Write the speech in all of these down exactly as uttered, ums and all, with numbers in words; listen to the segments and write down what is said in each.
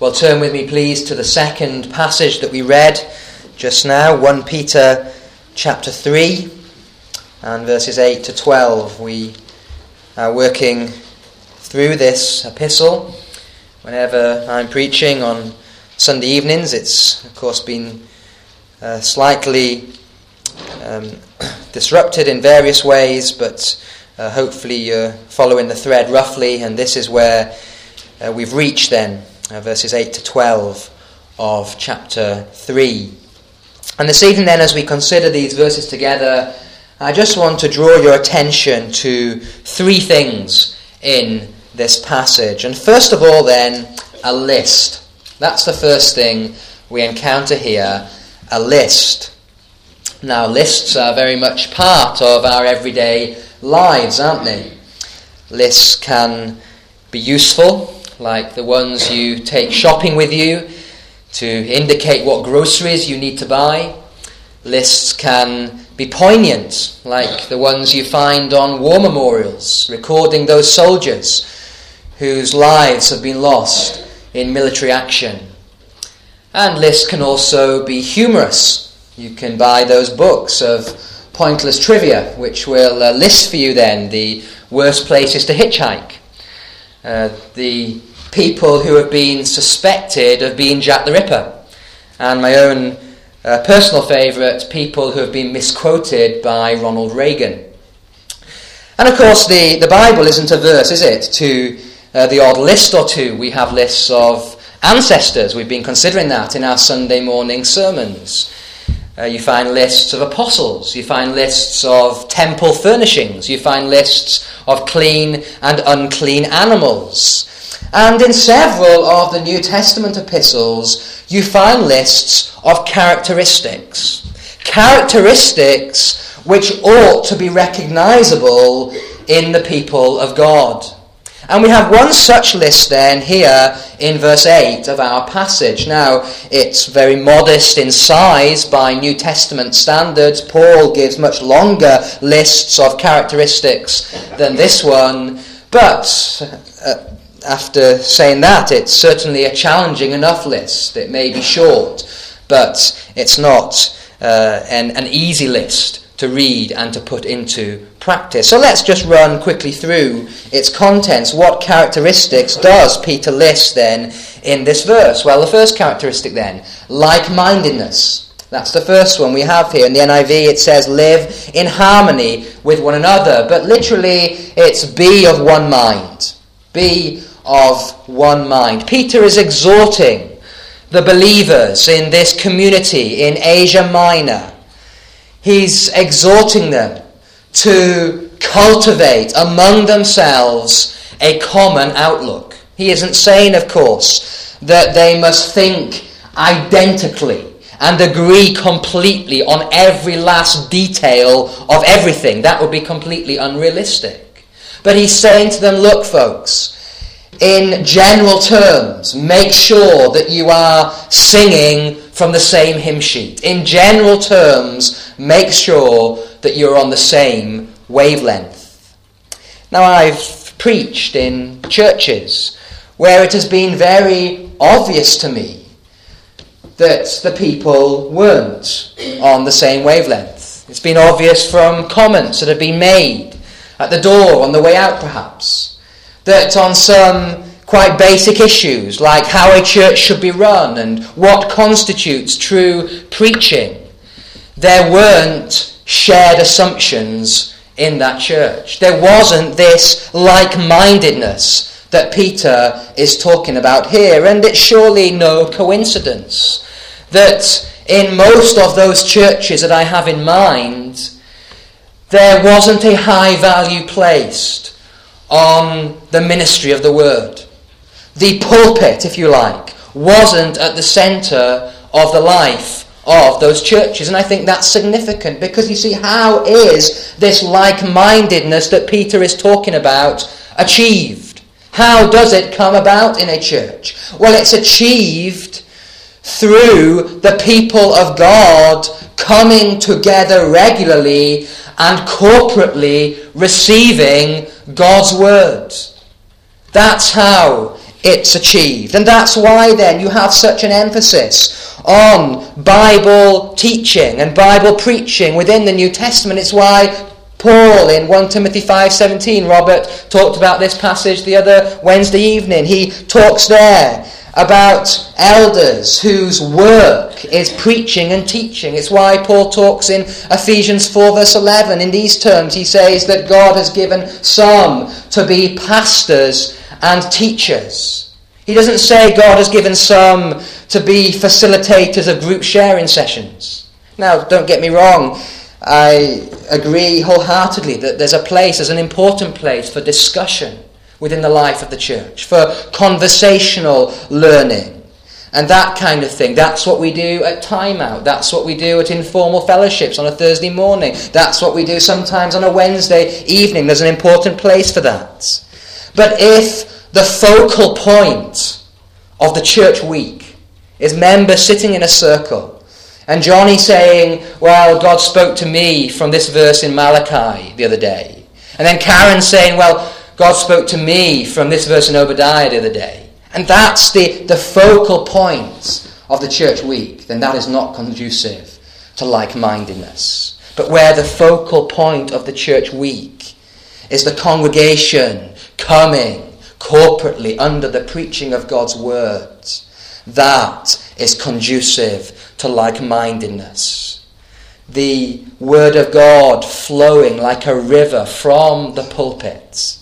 Well, turn with me, please, to the second passage that we read just now, First Peter chapter three and verses eight to twelve. We are working through this epistle. Whenever I'm preaching on Sunday evenings, it's, of course, been uh, slightly um, disrupted in various ways, but uh, hopefully you're following the thread roughly, and this is where uh, we've reached then. Uh, verses eight to twelve of chapter three. And this evening then, as we consider these verses together, I just want to draw your attention to three things in this passage. And first of all then, a list. That's the first thing we encounter here, a list. Now, lists are very much part of our everyday lives, aren't they? Lists can be useful, like the ones you take shopping with you to indicate what groceries you need to buy. Lists can be poignant, like the ones you find on war memorials, recording those soldiers whose lives have been lost in military action. And lists can also be humorous. You can buy those books of pointless trivia, which will uh, list for you then the worst places to hitchhike. Uh, the people who have been suspected of being Jack the Ripper, and my own uh, personal favourite, people who have been misquoted by Ronald Reagan. And of course the, the Bible isn't averse, is it, to uh, the odd list or two. We have lists of ancestors. We've been considering that in our Sunday morning sermons. Uh, you find lists of apostles, you find lists of temple furnishings, you find lists of clean and unclean animals. And in several of the New Testament epistles, you find lists of characteristics. Characteristics which ought to be recognizable in the people of God. And we have one such list then here in verse eight of our passage. Now, it's very modest in size by New Testament standards. Paul gives much longer lists of characteristics than this one. But uh, after saying that, it's certainly a challenging enough list. It may be short, but it's not uh, an, an easy list to read and to put into practice. So let's just run quickly through its contents. What characteristics does Peter list then in this verse? Well, the first characteristic then, like-mindedness. That's the first one we have here. In the N I V it says live in harmony with one another, but literally it's be of one mind. Be of one mind. Peter is exhorting the believers in this community in Asia Minor. He's exhorting them to cultivate among themselves a common outlook. He isn't saying, of course, that they must think identically and agree completely on every last detail of everything. That would be completely unrealistic. But he's saying to them, look, folks, in general terms, make sure that you are singing from the same hymn sheet. In general terms, make sure that you're on the same wavelength. Now, I've preached in churches where it has been very obvious to me that the people weren't on the same wavelength. It's been obvious from comments that have been made at the door on the way out, perhaps, that on some quite basic issues like how a church should be run and what constitutes true preaching, there weren't shared assumptions in that church. There wasn't this like-mindedness that Peter is talking about here, and it's surely no coincidence that in most of those churches that I have in mind, there wasn't a high value placed on the ministry of the word. The pulpit, if you like, wasn't at the centre of the life of those churches. And I think that's significant because you see, how is this like-mindedness that Peter is talking about achieved? How does it come about in a church? Well, it's achieved through the people of God coming together regularly and corporately receiving God's word. That's how it's achieved. And that's why then you have such an emphasis on Bible teaching and Bible preaching within the New Testament. It's why Paul in First Timothy five seventeen, Robert talked about this passage the other Wednesday evening. He talks there about elders whose work is preaching and teaching. It's why Paul talks in Ephesians four verse eleven in these terms. He says that God has given some to be pastors and teachers. He doesn't say God has given some to be facilitators of group sharing sessions. Now, don't get me wrong. I agree wholeheartedly that there's a place, there's an important place for discussion within the life of the church, for conversational learning and that kind of thing. That's what we do at Time Out. That's what we do at informal fellowships on a Thursday morning. That's what we do sometimes on a Wednesday evening. There's an important place for that. But if the focal point of the church week is members sitting in a circle and Johnny saying, well, God spoke to me from this verse in Malachi the other day, and then Karen saying, well, God spoke to me from this verse in Obadiah the other day, and that's the, the focal point of the church week, then that is not conducive to like-mindedness. But where the focal point of the church week is the congregation coming corporately under the preaching of God's word, that is conducive to like-mindedness. The word of God flowing like a river from the pulpit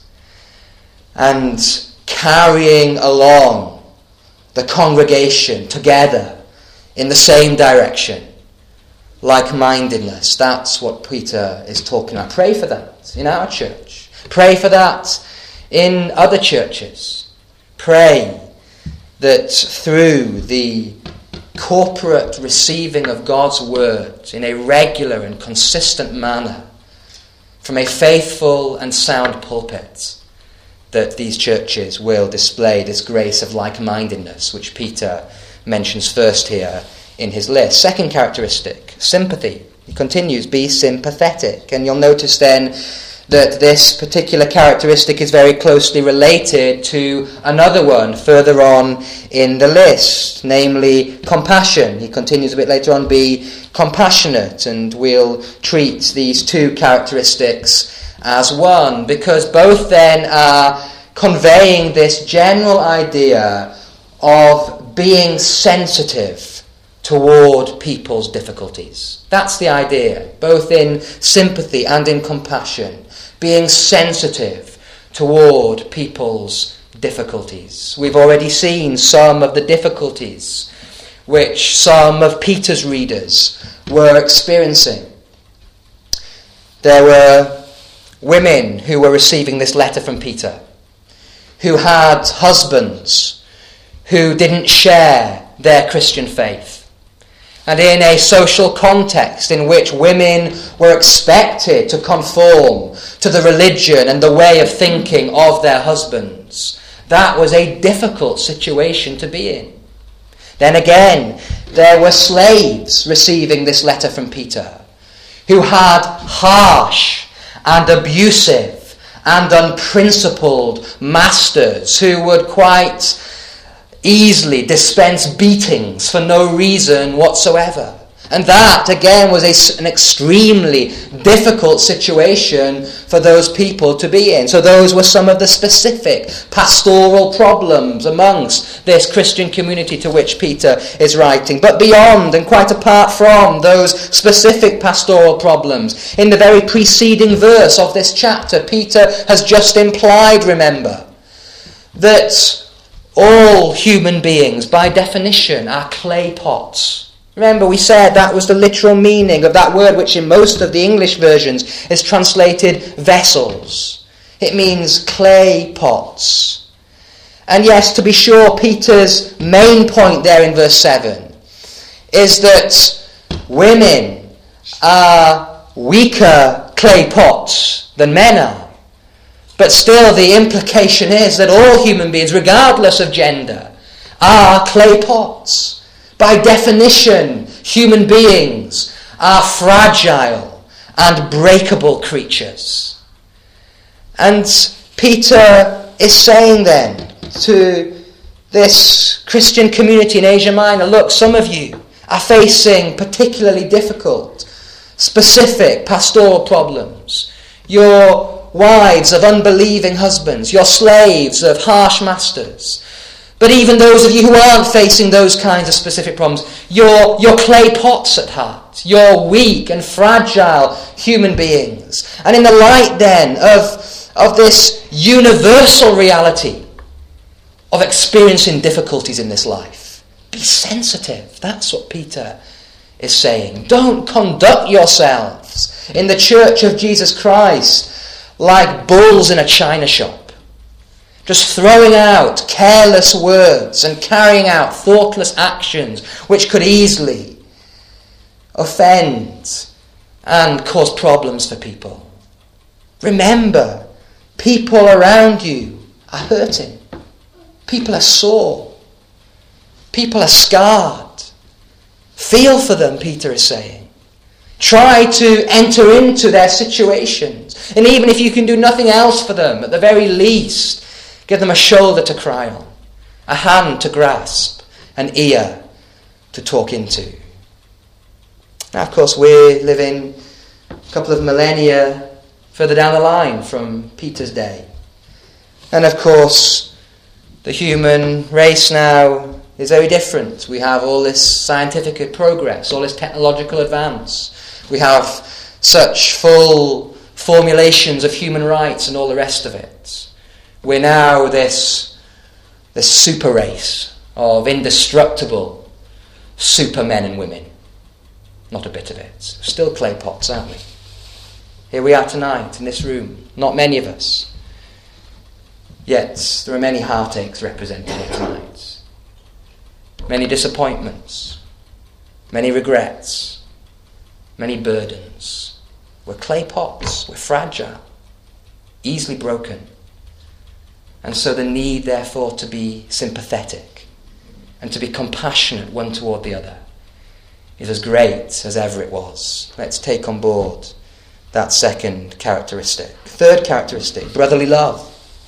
and carrying along the congregation together in the same direction. Like-mindedness, that's what Peter is talking about. Pray for that in our church. Pray for that in other churches. Pray that through the corporate receiving of God's word in a regular and consistent manner from a faithful and sound pulpit, that these churches will display this grace of like-mindedness, which Peter mentions first here in his list. Second characteristic, sympathy. He continues, be sympathetic. And you'll notice then that this particular characteristic is very closely related to another one further on in the list, namely compassion. He continues a bit later on, be compassionate, and we'll treat these two characteristics as one, because both then are conveying this general idea of being sensitive toward people's difficulties. That's the idea, both in sympathy and in compassion. Being sensitive toward people's difficulties. We've already seen some of the difficulties which some of Peter's readers were experiencing. There were women who were receiving this letter from Peter, who had husbands who didn't share their Christian faith. And in a social context in which women were expected to conform to the religion and the way of thinking of their husbands, that was a difficult situation to be in. Then again, there were slaves receiving this letter from Peter, who had harsh and abusive and unprincipled masters who would quite easily dispense beatings for no reason whatsoever. And that, again, was a, an extremely difficult situation for those people to be in. So those were some of the specific pastoral problems amongst this Christian community to which Peter is writing. But beyond and quite apart from those specific pastoral problems, in the very preceding verse of this chapter, Peter has just implied, remember, that all human beings, by definition, are clay pots. Remember, we said that was the literal meaning of that word, which in most of the English versions is translated vessels. It means clay pots. And yes, to be sure, Peter's main point there in verse seven is that women are weaker clay pots than men are. But still, the implication is that all human beings, regardless of gender, are clay pots. By definition, human beings are fragile and breakable creatures. And Peter is saying then to this Christian community in Asia Minor, look, some of you are facing particularly difficult, specific pastoral problems. Your wives of unbelieving husbands, your slaves of harsh masters. But even those of you who aren't facing those kinds of specific problems, you're, you're clay pots at heart. You're weak and fragile human beings. And in the light then of, of this universal reality of experiencing difficulties in this life, be sensitive. That's what Peter is saying. Don't conduct yourselves in the church of Jesus Christ like bulls in a china shop, just throwing out careless words and carrying out thoughtless actions which could easily offend and cause problems for people. Remember, people around you are hurting. People are sore. People are scarred. Feel for them, Peter is saying. Try to enter into their situations. And even if you can do nothing else for them, at the very least, give them a shoulder to cry on, a hand to grasp, an ear to talk into. Now, of course, we're living a couple of millennia further down the line from Peter's day. And of course, the human race now is very different. We have all this scientific progress, all this technological advance. We have such full formulations of human rights and all the rest of it. We're now this, this super race of indestructible supermen and women. Not a bit of it. Still clay pots, aren't we? Here we are tonight in this room. Not many of us. Yet there are many heartaches represented here tonight. Many disappointments. Many regrets. Many burdens. We're clay pots. We're fragile. Easily broken. And so the need, therefore, to be sympathetic and to be compassionate one toward the other is as great as ever it was. Let's take on board that second characteristic. Third characteristic, brotherly love.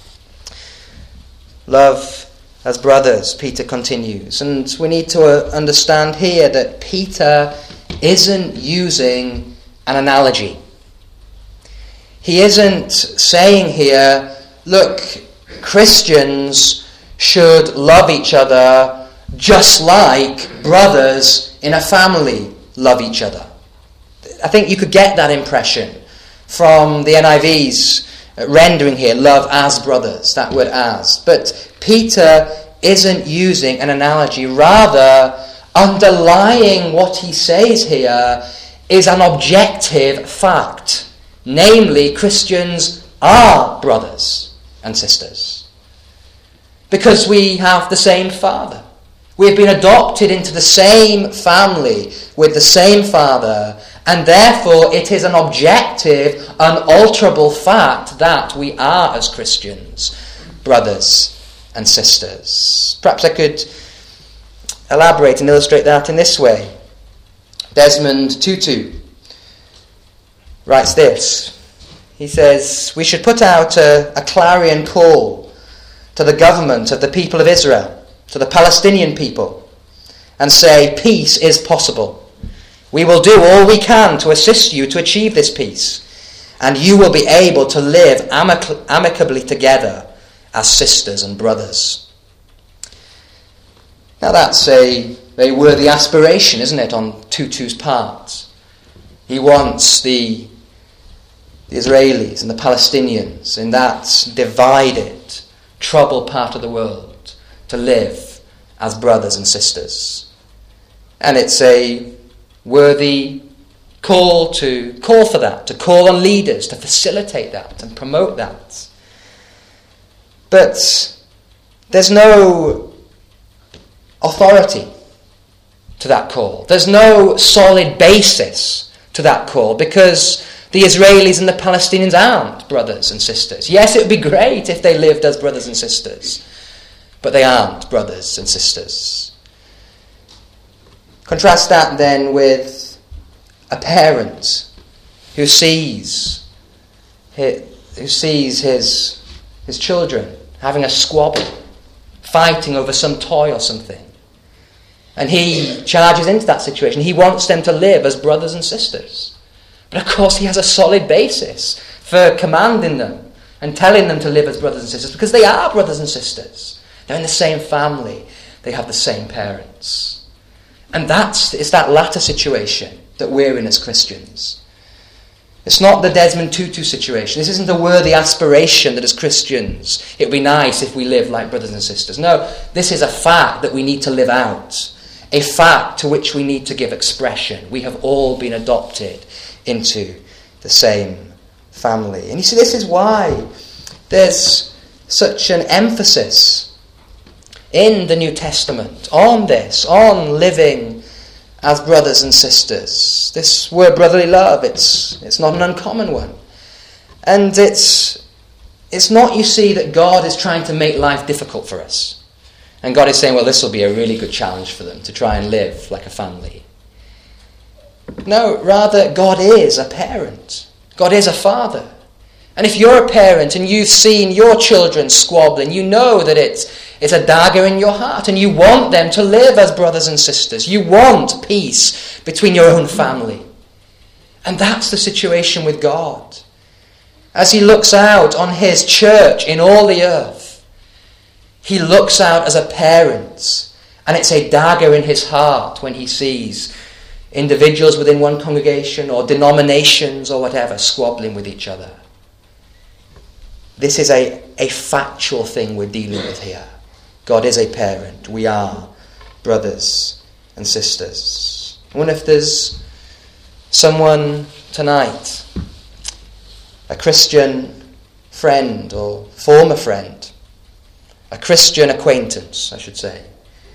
Love as brothers, Peter continues. And we need to understand here that Peter isn't using an analogy. He isn't saying here, look, Christians should love each other just like brothers in a family love each other. I think you could get that impression from the N I V's rendering here, love as brothers, that word as. But Peter isn't using an analogy. Rather, underlying what he says here is an objective fact. Namely, Christians are brothers and sisters. Because we have the same Father. We have been adopted into the same family with the same Father, and therefore it is an objective, unalterable fact that we are, as Christians, brothers and sisters. Perhaps I could elaborate and illustrate that in this way. Desmond Tutu writes this. He says, we should put out a, a clarion call to the government of the people of Israel, to the Palestinian people, and say, peace is possible. We will do all we can to assist you to achieve this peace, and you will be able to live amic- amicably together as sisters and brothers. Now that's a very worthy aspiration, isn't it, on Tutu's part? He wants the, the Israelis and the Palestinians in that divided, troubled part of the world to live as brothers and sisters. And it's a worthy call to call for that, to call on leaders to facilitate that and promote that. But there's no authority to that call. There's no solid basis to that call because the Israelis and the Palestinians aren't brothers and sisters. Yes, it would be great if they lived as brothers and sisters, but they aren't brothers and sisters. Contrast that then with a parent who sees who sees his his children having a squabble, fighting over some toy or something. And he charges into that situation. He wants them to live as brothers and sisters. But of course he has a solid basis for commanding them and telling them to live as brothers and sisters, because they are brothers and sisters. They're in the same family. They have the same parents. And that's it's that latter situation that we're in as Christians. It's not the Desmond Tutu situation. This isn't a worthy aspiration that as Christians it would be nice if we live like brothers and sisters. No, this is a fact that we need to live out. A fact to which we need to give expression. We have all been adopted into the same family. And you see, this is why there's such an emphasis in the New Testament on this, on living as brothers and sisters. This word brotherly love, it's it's not an uncommon one. And it's it's not, you see, that God is trying to make life difficult for us. And God is saying, well, this will be a really good challenge for them to try and live like a family. No, rather, God is a parent. God is a father. And if you're a parent and you've seen your children squabbling, you know that it's, it's a dagger in your heart, and you want them to live as brothers and sisters. You want peace between your own family. And that's the situation with God. As he looks out on his church in all the earth, he looks out as a parent, and it's a dagger in his heart when he sees individuals within one congregation or denominations or whatever squabbling with each other. This is a, a factual thing we're dealing with here. God is a parent. We are brothers and sisters. I wonder if there's someone tonight, a Christian friend or former friend, a Christian acquaintance, I should say,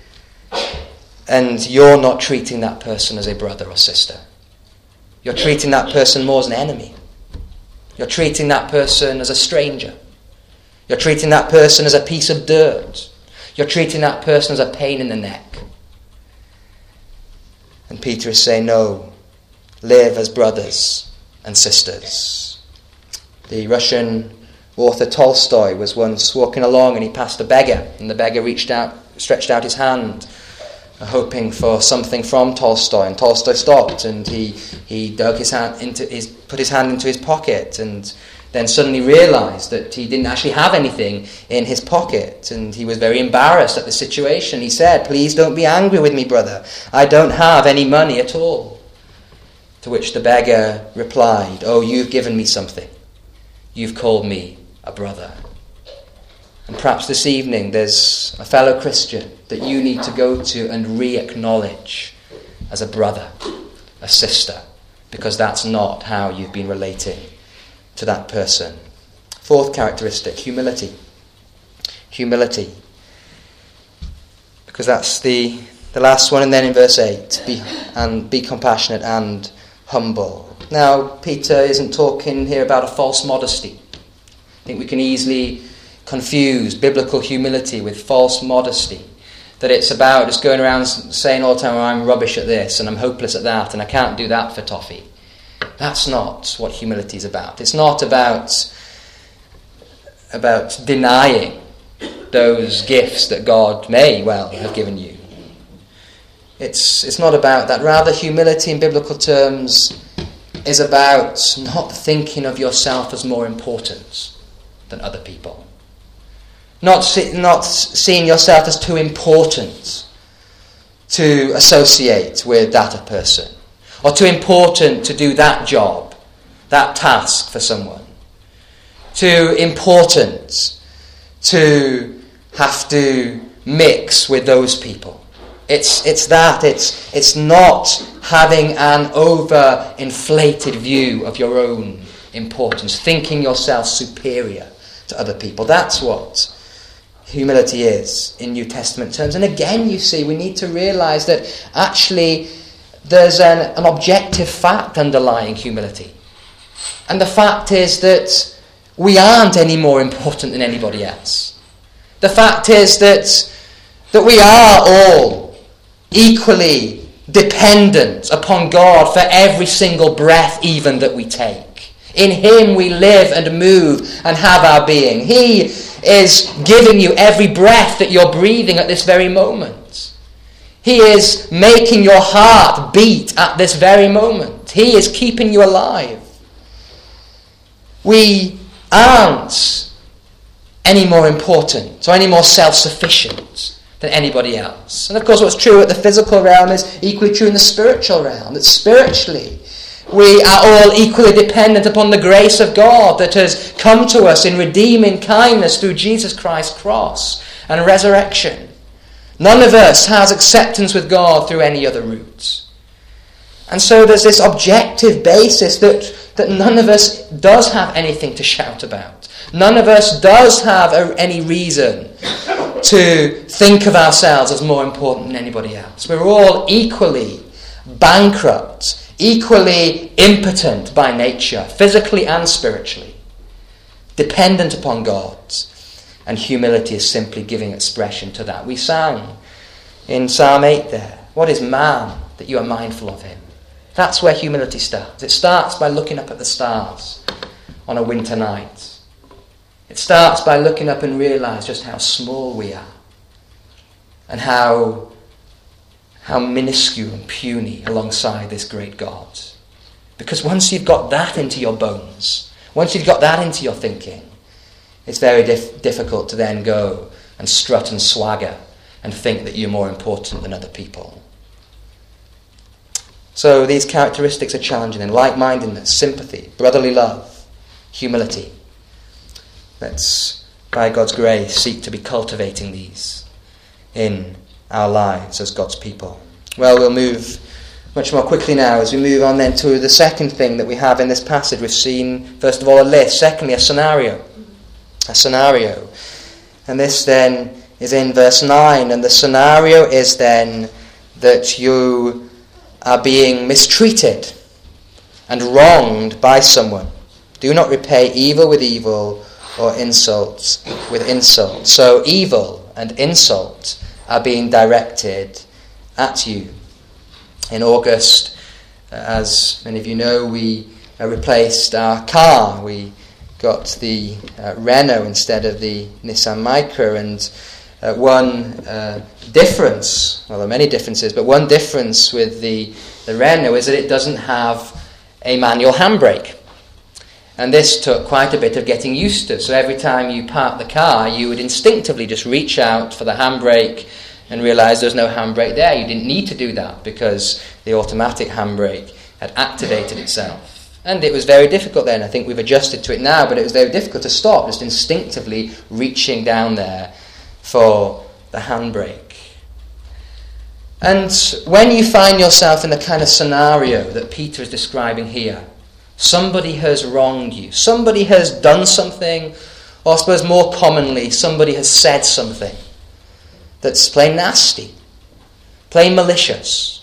and you're not treating that person as a brother or sister. You're treating that person more as an enemy. You're treating that person as a stranger. You're treating that person as a piece of dirt. You're treating that person as a pain in the neck. And Peter is saying, no, live as brothers and sisters. The Russian author Tolstoy was once walking along and he passed a beggar, and the beggar reached out, stretched out his hand, hoping for something from Tolstoy, and Tolstoy stopped and he he dug his hand into his put his hand into his pocket, and then suddenly realized that he didn't actually have anything in his pocket, and he was very embarrassed at the situation. He said, "Please don't be angry with me, brother. I don't have any money at all." To which the beggar replied, "Oh, you've given me something. You've called me a brother." And perhaps this evening there's a fellow Christian that you need to go to and re-acknowledge as a brother, a sister, because that's not how you've been relating to that person. Fourth characteristic, humility. Humility. Because that's the, the last one, and then in verse eight, be, and be compassionate and humble. Now, Peter isn't talking here about a false modesty. I think we can easily confuse biblical humility with false modesty. That it's about just going around saying all the time, oh, I'm rubbish at this and I'm hopeless at that and I can't do that for toffee. That's not what humility is about. It's not about, about denying those gifts that God may well have given you. It's, it's not about that. Rather, humility in biblical terms is about not thinking of yourself as more important than other people. Not, see, not seeing yourself as too important to associate with that person, or too important to do that job, that task for someone, too important to have to mix with those people. It's it's that, it's it's not having an over-inflated view of your own importance, thinking yourself superior to other people. That's what humility is in New Testament terms. And again, you see, we need to realize that actually there's an, an objective fact underlying humility. And the fact is that we aren't any more important than anybody else. The fact is that, that we are all equally dependent upon God for every single breath even that we take. In him we live and move and have our being. He is giving you every breath that you're breathing at this very moment. He is making your heart beat at this very moment. He is keeping you alive. We aren't any more important or any more self-sufficient than anybody else. And of course what's true at the physical realm is equally true in the spiritual realm. That spiritually we are all equally dependent upon the grace of God that has come to us in redeeming kindness through Jesus Christ's cross and resurrection. None of us has acceptance with God through any other route. And so there's this objective basis that, that none of us does have anything to shout about. None of us does have a, any reason to think of ourselves as more important than anybody else. We're all equally bankrupt, equally impotent by nature, physically and spiritually, dependent upon God. And humility is simply giving expression to that. We sang in Psalm eight there, what is man that you are mindful of him? That's where humility starts. It starts by looking up at the stars on a winter night. It starts by looking up and realize just how small we are and how, how minuscule and puny alongside this great God. Because once you've got that into your bones, once you've got that into your thinking, it's very dif- difficult to then go and strut and swagger and think that you're more important than other people. So these characteristics are challenging in like-mindedness, sympathy, brotherly love, humility. Let's, by God's grace, seek to be cultivating these in our lives as God's people. Well, we'll move much more quickly now as we move on then to the second thing that we have in this passage. We've seen, first of all, a list. Secondly, a scenario. A scenario. And this then is in verse nine. And the scenario is then that you are being mistreated and wronged by someone. Do not repay evil with evil or insults with insult. So evil and insult are being directed at you. In August, as many of you know, we uh, replaced our car. We got the uh, Renault instead of the Nissan Micra, and uh, one uh, difference, well, there are many differences, but one difference with the, the Renault is that it doesn't have a manual handbrake. And this took quite a bit of getting used to. So every time you park the car, you would instinctively just reach out for the handbrake and realise there's no handbrake there. You didn't need to do that because the automatic handbrake had activated itself. And it was very difficult then. I think we've adjusted to it now, but it was very difficult to stop, just instinctively reaching down there for the handbrake. And when you find yourself in the kind of scenario that Peter is describing here, somebody has wronged you, somebody has done something, or I suppose more commonly, somebody has said something that's plain nasty, plain malicious.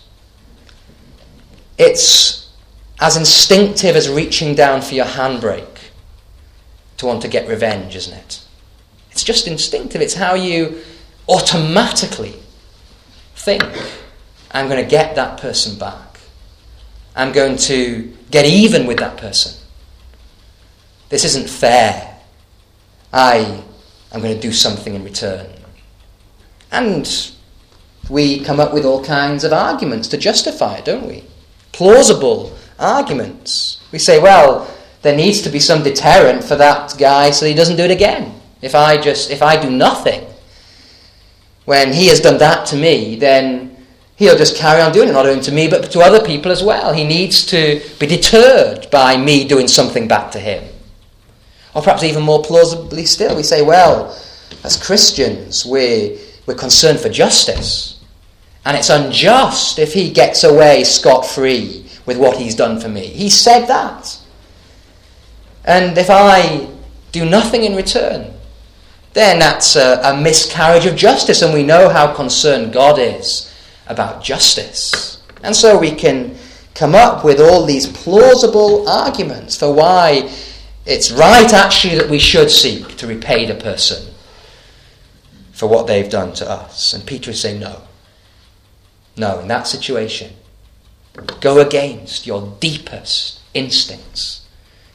It's as instinctive as reaching down for your handbrake to want to get revenge, isn't it? It's just instinctive. It's how you automatically think, I'm going to get that person back. I'm going to get even with that person. This isn't fair. I am going to do something in return. And we come up with all kinds of arguments to justify it, don't we? Plausible arguments. We say, well, there needs to be some deterrent for that guy so he doesn't do it again. If I just, if I do nothing, when he has done that to me, then he'll just carry on doing it, not only to me, but to other people as well. He needs to be deterred by me doing something back to him. Or perhaps even more plausibly still, we say, well, as Christians, we're, we're concerned for justice. And it's unjust if he gets away scot-free with what he's done for me. He said that. And if I do nothing in return, then that's a, a miscarriage of justice. And we know how concerned God is about justice. And so we can come up with all these plausible arguments for why it's right actually that we should seek to repay the person for what they've done to us. And Peter is saying no. No, in that situation, go against your deepest instincts.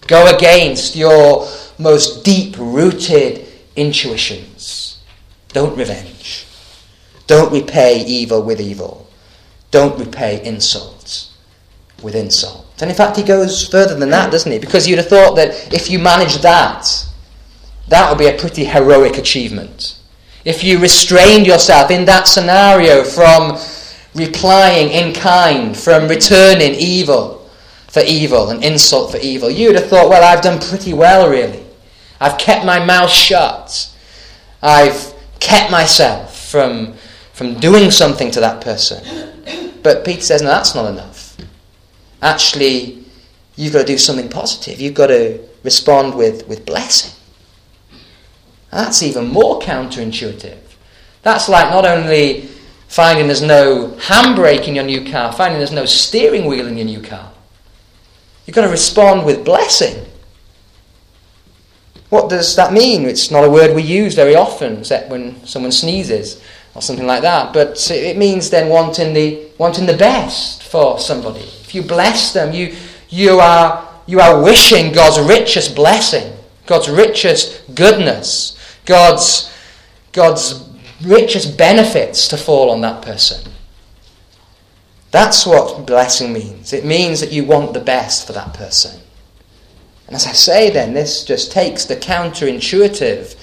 Go against your most deep-rooted intuitions. Don't revenge. Don't repay evil with evil. Don't repay insult with insult. And in fact, he goes further than that, doesn't he? Because you'd have thought that if you managed that, that would be a pretty heroic achievement. If you restrained yourself in that scenario from replying in kind, from returning evil for evil and insult for evil, you'd have thought, well, I've done pretty well, really. I've kept my mouth shut. I've kept myself from, from doing something to that person. But Peter says, no, that's not enough. Actually, you've got to do something positive. You've got to respond with, with blessing. And that's even more counterintuitive. That's like not only finding there's no handbrake in your new car, finding there's no steering wheel in your new car. You've got to respond with blessing. What does that mean? It's not a word we use very often, except when someone sneezes or something like that. But it means then wanting the wanting the best for somebody. If you bless them, you you are you are wishing God's richest blessing, God's richest goodness, God's God's richest benefits to fall on that person. That's what blessing means. It means that you want the best for that person. And as I say then, this just takes the counterintuitive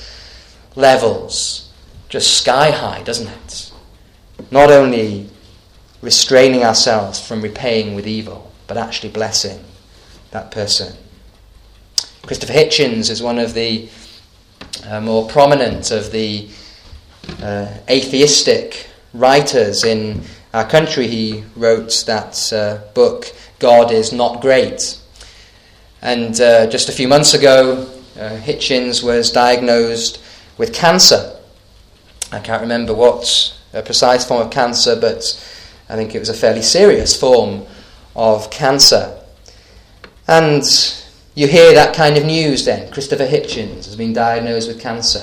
levels just sky high, doesn't it? Not only restraining ourselves from repaying with evil, but actually blessing that person. Christopher Hitchens is one of the uh, more prominent of the uh, atheistic writers in our country. He wrote that uh, book, God is Not Great. And uh, just a few months ago, uh, Hitchens was diagnosed with cancer. I can't remember what a precise form of cancer, but I think it was a fairly serious form of cancer. And you hear that kind of news then. Christopher Hitchens has been diagnosed with cancer.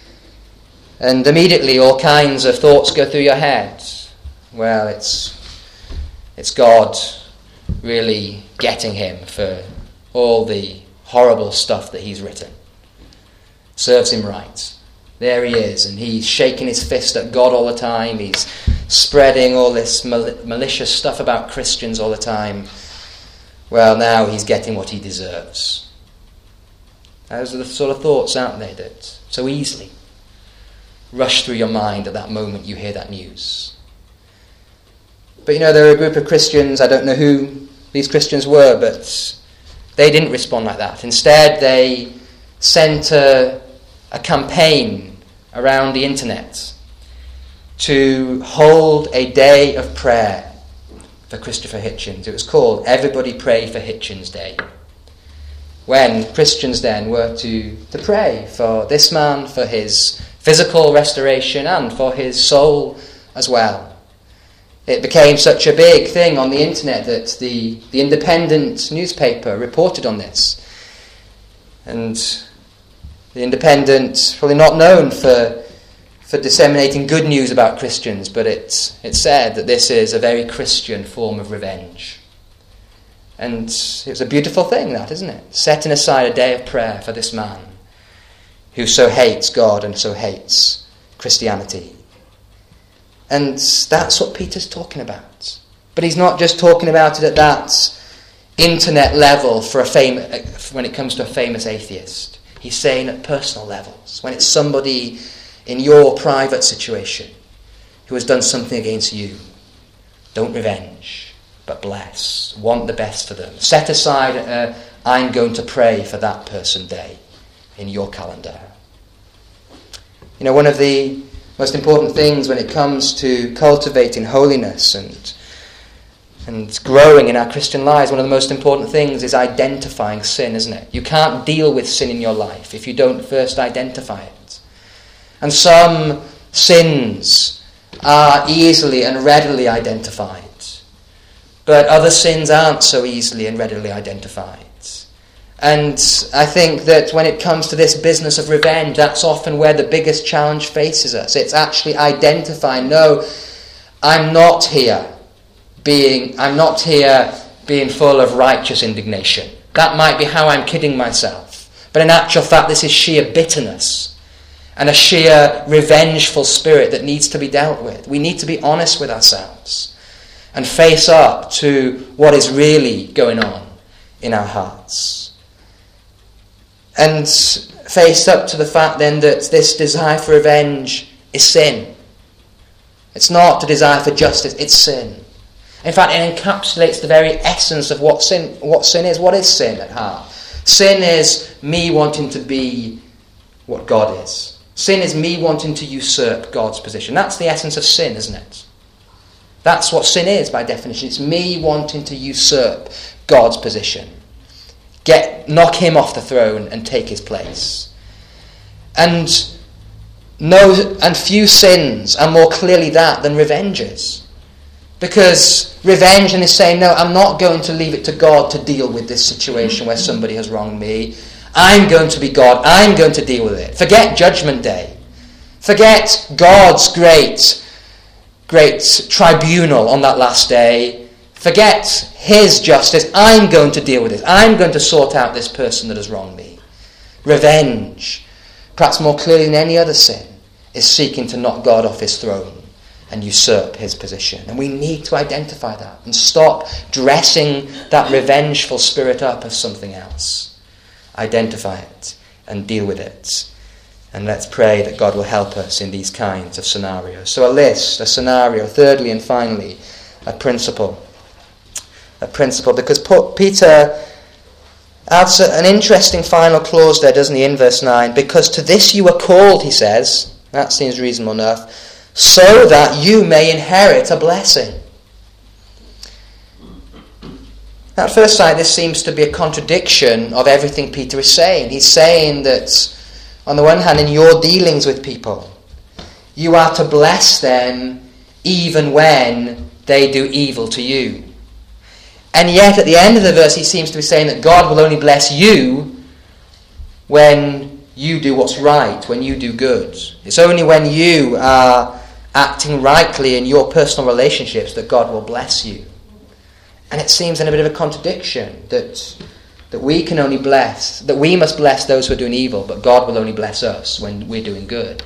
And immediately all kinds of thoughts go through your head. Well, it's it's God really getting him for all the horrible stuff that he's written. Serves him right. There he is, and he's shaking his fist at God all the time. He's spreading all this mal- malicious stuff about Christians all the time. Well, now he's getting what he deserves. Those are the sort of thoughts, aren't they, that so easily rush through your mind at that moment you hear that news. But you know, there are a group of Christians, I don't know who these Christians were, but they didn't respond like that. Instead, they sent a, a campaign around the internet to hold a day of prayer for Christopher Hitchens. It was called Everybody Pray for Hitchens Day, when Christians then were to, to pray for this man, for his physical restoration and for his soul as well. It became such a big thing on the internet that the, the Independent newspaper reported on this. And the Independent, probably not known for for disseminating good news about Christians, but it, it said that this is a very Christian form of revenge. And it was a beautiful thing, that, isn't it? Setting aside a day of prayer for this man who so hates God and so hates Christianity. And that's what Peter's talking about. But he's not just talking about it at that internet level for a fam- when it comes to a famous atheist. He's saying at personal levels, when it's somebody in your private situation who has done something against you. Don't revenge, but bless. Want the best for them. Set aside a I'm going to pray for that person day in your calendar. You know, one of the most important things when it comes to cultivating holiness and and growing in our Christian lives, one of the most important things is identifying sin, isn't it? You can't deal with sin in your life if you don't first identify it. And some sins are easily and readily identified, but other sins aren't so easily and readily identified. And I think that when it comes to this business of revenge, that's often where the biggest challenge faces us. It's actually identifying, no, I'm not here being, I'm not here being full of righteous indignation. that might be how I'm kidding myself. But in actual fact, this is sheer bitterness and a sheer revengeful spirit that needs to be dealt with. We need to be honest with ourselves and face up to what is really going on in our hearts. And face up to the fact then that this desire for revenge is sin. It's not a desire for justice, it's sin. In fact, it encapsulates the very essence of what sin, what sin is. What is sin at heart? Sin is me wanting to be what God is. Sin is me wanting to usurp God's position. That's the essence of sin, isn't it? That's what sin is by definition. It's me wanting to usurp God's position. Get knock him off the throne and take his place. And no, and few sins are more clearly that than revenge is. Because revenge is saying, no, I'm not going to leave it to God to deal with this situation where somebody has wronged me. I'm going to be God. I'm going to deal with it. Forget Judgment Day. Forget God's great, great tribunal on that last day. Forget his justice. I'm going to deal with it. I'm going to sort out this person that has wronged me. Revenge, perhaps more clearly than any other sin, is seeking to knock God off his throne and usurp his position. And we need to identify that and stop dressing that revengeful spirit up as something else. Identify it and deal with it. And let's pray that God will help us in these kinds of scenarios. So a list, a scenario, thirdly and finally, a principle. A principle, because Peter adds an interesting final clause there, doesn't he, in verse nine? Because to this you were called, he says. That seems reasonable enough. So that you may inherit a blessing. At first sight, this seems to be a contradiction of everything Peter is saying. He's saying that, on the one hand, in your dealings with people, you are to bless them even when they do evil to you. And yet, at the end of the verse, he seems to be saying that God will only bless you when you do what's right, when you do good. It's only when you are acting rightly in your personal relationships that God will bless you. And it seems in a bit of a contradiction that that we can only bless, that we must bless those who are doing evil, but God will only bless us when we're doing good.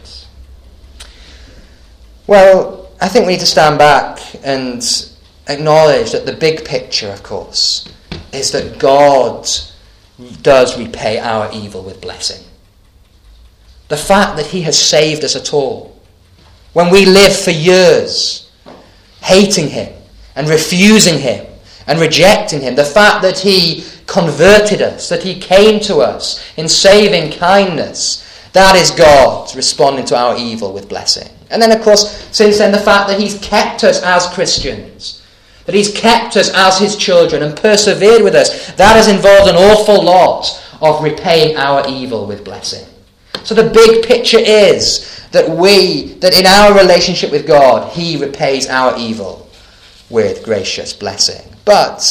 Well, I think we need to stand back and acknowledge that the big picture, of course, is that God does repay our evil with blessing. The fact that he has saved us at all, when we live for years hating him and refusing him and rejecting him, the fact that he converted us, that he came to us in saving kindness, that is God responding to our evil with blessing. And then, of course, since then, the fact that he's kept us as Christians, that he's kept us as his children and persevered with us, that has involved an awful lot of repaying our evil with blessing. So the big picture is that we, that in our relationship with God, he repays our evil with gracious blessing. But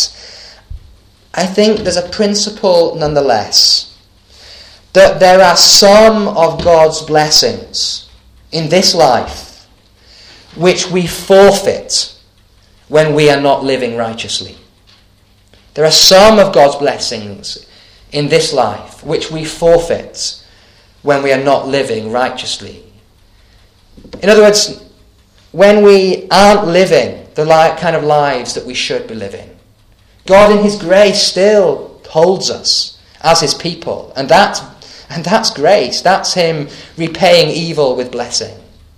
I think there's a principle nonetheless, that there are some of God's blessings in this life which we forfeit when we are not living righteously. There are some of God's blessings in this life which we forfeit when we are not living righteously. In other words, when we aren't living the kind of lives that we should be living, God in his grace still holds us as his people. And that, and that's grace. That's him repaying evil with blessing.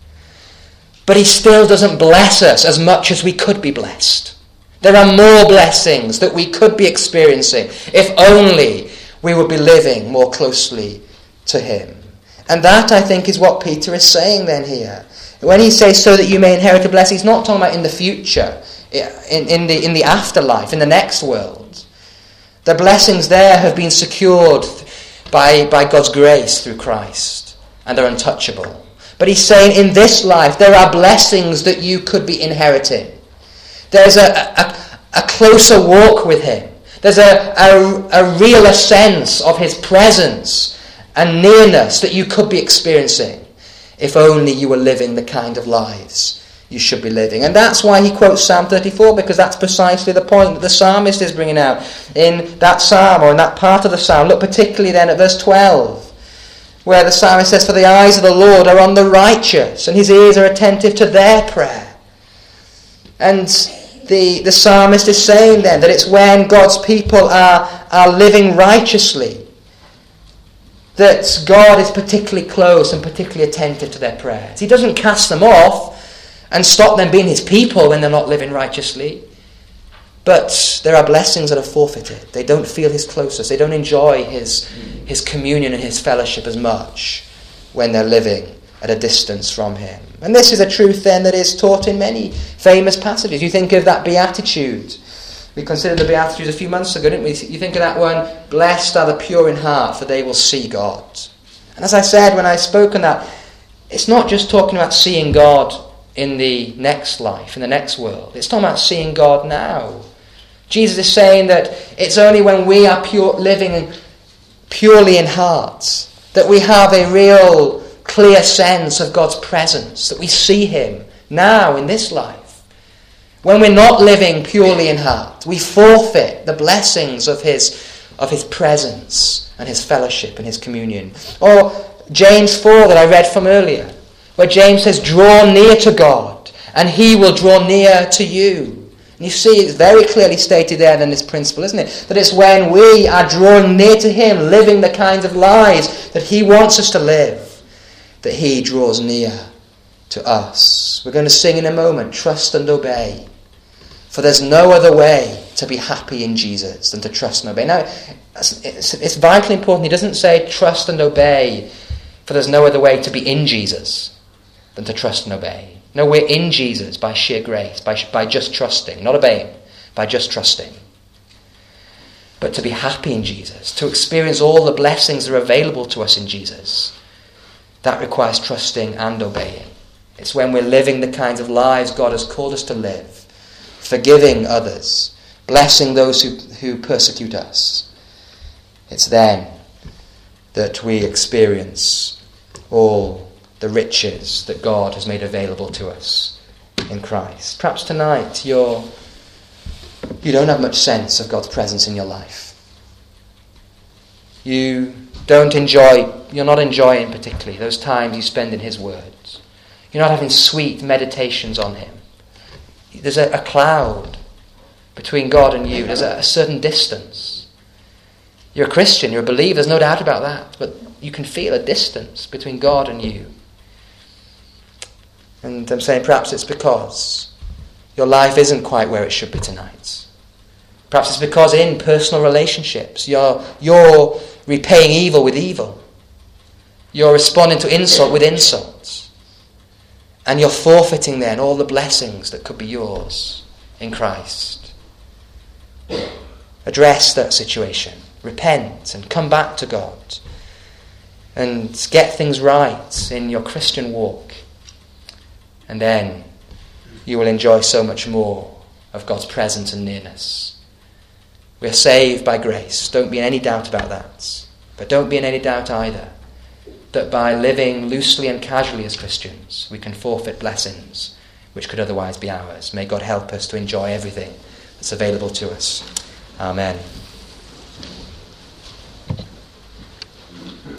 But he still doesn't bless us as much as we could be blessed. There are more blessings that we could be experiencing if only we would be living more closely to him. And that, I think, is what Peter is saying then here. When he says so that you may inherit a blessing, he's not talking about in the future, in, in, the, in the afterlife, in the next world. The blessings there have been secured by, by God's grace through Christ, and they're untouchable. But he's saying in this life there are blessings that you could be inheriting. There's a, a, a closer walk with him. There's a, a, a realer sense of his presence and nearness that you could be experiencing if only you were living the kind of lives you should be living. And that's why he quotes Psalm thirty-four, because that's precisely the point that the psalmist is bringing out. In that psalm, or in that part of the psalm, look particularly then at verse twelve, where the psalmist says, "For the eyes of the Lord are on the righteous, and his ears are attentive to their prayer." And the, the psalmist is saying then that it's when God's people are, are living righteously that God is particularly close and particularly attentive to their prayers. He doesn't cast them off and stop them being his people when they're not living righteously. But there are blessings that are forfeited. They don't feel his closeness. They don't enjoy his, his communion and his fellowship as much when they're living at a distance from him. And this is a truth then that is taught in many famous passages. You think of that beatitude. We considered the Beatitudes a few months ago, didn't we? You think of that one, "Blessed are the pure in heart, for they will see God." And as I said when I spoke on that, it's not just talking about seeing God in the next life, in the next world. It's talking about seeing God now. Jesus is saying that it's only when we are pure, living purely in heart, that we have a real clear sense of God's presence, that we see him now in this life. When we're not living purely in heart, we forfeit the blessings of his, of his presence and his fellowship and his communion. Or James four that I read from earlier, where James says, "Draw near to God, and he will draw near to you." And you see, it's very clearly stated there in this principle, isn't it? That it's when we are drawing near to him, living the kinds of lives that he wants us to live, that he draws near to us. We're going to sing in a moment, "Trust and Obey." For there's no other way to be happy in Jesus than to trust and obey. Now, it's, it's vitally important. He doesn't say trust and obey, for there's no other way to be in Jesus than to trust and obey. No, we're in Jesus by sheer grace, by, by just trusting, not obeying, by just trusting. But to be happy in Jesus, to experience all the blessings that are available to us in Jesus, that requires trusting and obeying. It's when we're living the kinds of lives God has called us to live, forgiving others, blessing those who, who persecute us. It's then that we experience all the riches that God has made available to us in Christ. Perhaps tonight you're, you don't have much sense of God's presence in your life. You don't enjoy, you're not enjoying particularly those times you spend in his words. You're not having sweet meditations on him. There's a, a cloud between God and you. There's a, a certain distance. You're a Christian, you're a believer, there's no doubt about that. But you can feel a distance between God and you. And I'm saying perhaps it's because your life isn't quite where it should be tonight. Perhaps it's because in personal relationships you're, you're repaying evil with evil. You're responding to insult with insult. And you're forfeiting then all the blessings that could be yours in Christ. Address that situation. Repent and come back to God. And get things right in your Christian walk. And then you will enjoy so much more of God's presence and nearness. We are saved by grace. Don't be in any doubt about that. But don't be in any doubt either that by living loosely and casually as Christians, we can forfeit blessings which could otherwise be ours. May God help us to enjoy everything that's available to us. Amen.